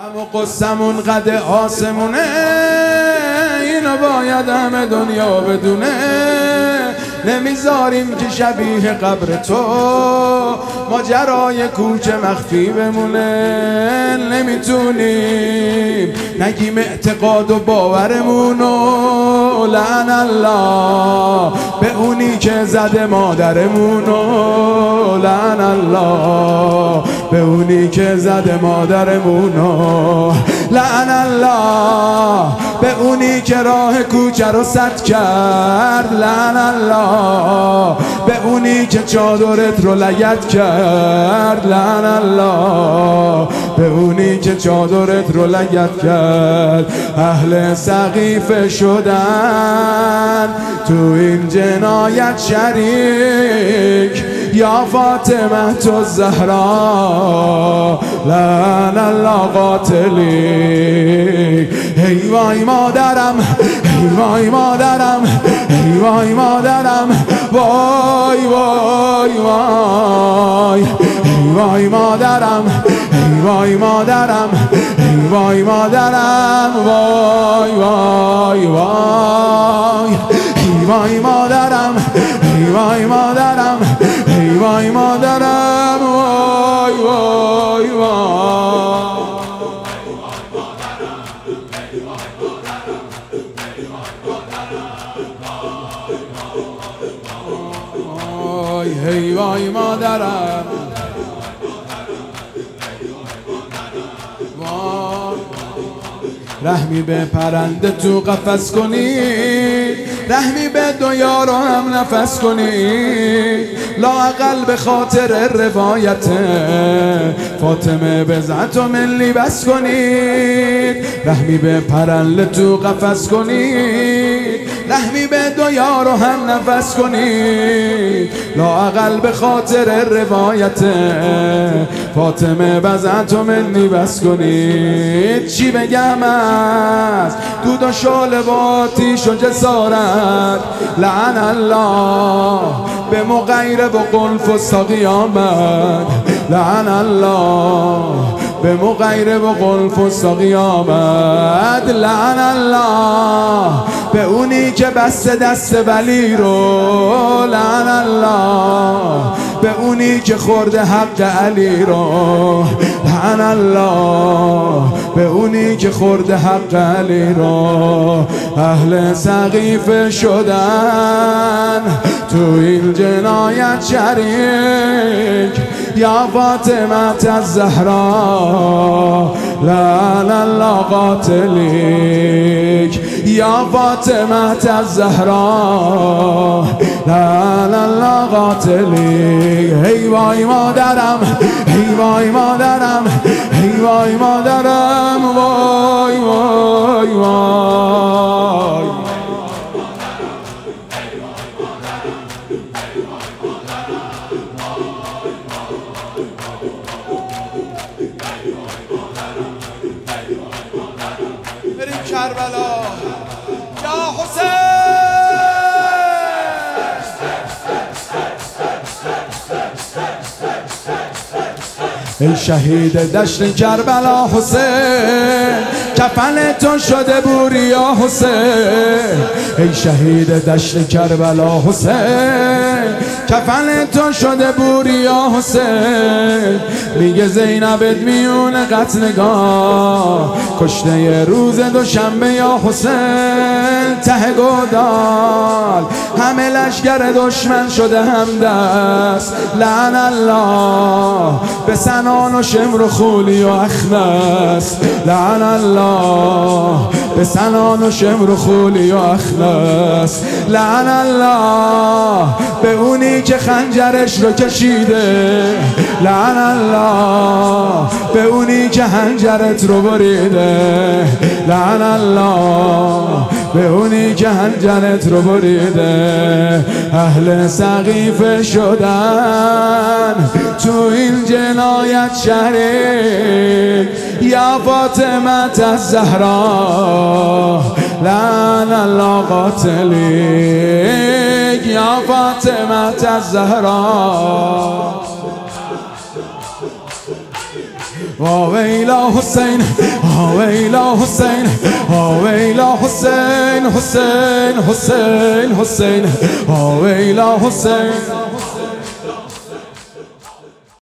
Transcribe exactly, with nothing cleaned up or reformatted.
اما قصمون قد آسمونه، اینو باید همه دنیا بدونه. نمیذاریم که شبیه قبر تو ماجرای کوچه مخفی بمونه. نمیتونیم نگیم اعتقاد و باورمونو، لعن الله به اونی که زده مادرمونو، لعن الله به اونی که زده مادرمونو، لعن الله به اونی که راه کوچه رو سد کرد، لعن الله به اونی که چادرت رو لگد کرد، لعن الله به اونی که چادرت رو لگد کرد. اهل سقیفه شدن تو این جنایت شریک، یا فاطمه تو زهرا لعن الله قاتلی. ای وای مادرم، ای وای مادرم، ای وای مادرم، وای وای وای. ای وای مادرم، ای وای مادرم، ای وای مادرم، وای وای وای. ای وای مادرم، ای وای مادرم، ای وای مادرم، وای وای وای. ای وای مادرم، رحمی به پرنده تو قفس کنی، رحمی به دو یارو هم نفس کنی، لااقل به خاطر روایت فاطمه بزعت و ملی بس کنید. رحمی به پرنده تو قفس کنید، رحمی به دو یارو هم نفس کنید، لااقل به خاطر روایت فاطمه بزعت و منی بس کنید. چی بگم از دود و شعله با آتیش و جسارت، لعن الله به مغیره و قلف و قیامت، لعن الله به مغیره و قلف و قیامت، لعن الله به اونی که بست دست ولی رو، لعن الله به اونی که خورده حق علی رو، لعن الله به اونی که خورده حق علی رو. اهل سقیفه شدن تو این جنایت شریک، یا فاطمه الزهرا لعن الله قاتلیک، یا فاطمه الزهرا لعن الله قاتلیک. ای وای مادرم، ای وای مادرم، ای وای مادرم، وای وای وای. بریم کربلا یا حسین. ای شهید دشت کربلا حسین، کفن تو شده بوریا حسین. ای شهید دشت کربلا حسین، کفن تو شده بوریا حسین. میگه زینبت میونه قتلگاه، کشته روز دوشنبه یا حسین. ته گودال همه لشگر دشمن شده همدست، لعن الله به سنان و شمر و خولی و اخنس، لعن الله به سنان و شمر و خولی و اخنس، لعن الله به اونی که خنجرش رو کشیده، لعن الله به اونی که هنجرت رو بریده، لعن الله به اونی که هنجرت رو بریده. اهل سقیفه شدن تو این جنایت شریک، یا فاطمه الزهرا لعن الله قاتلیک، یا فاطمه الزهرا ویلا حسین ویلا حسین ویلا حسین حسین حسین حسین ویلا حسین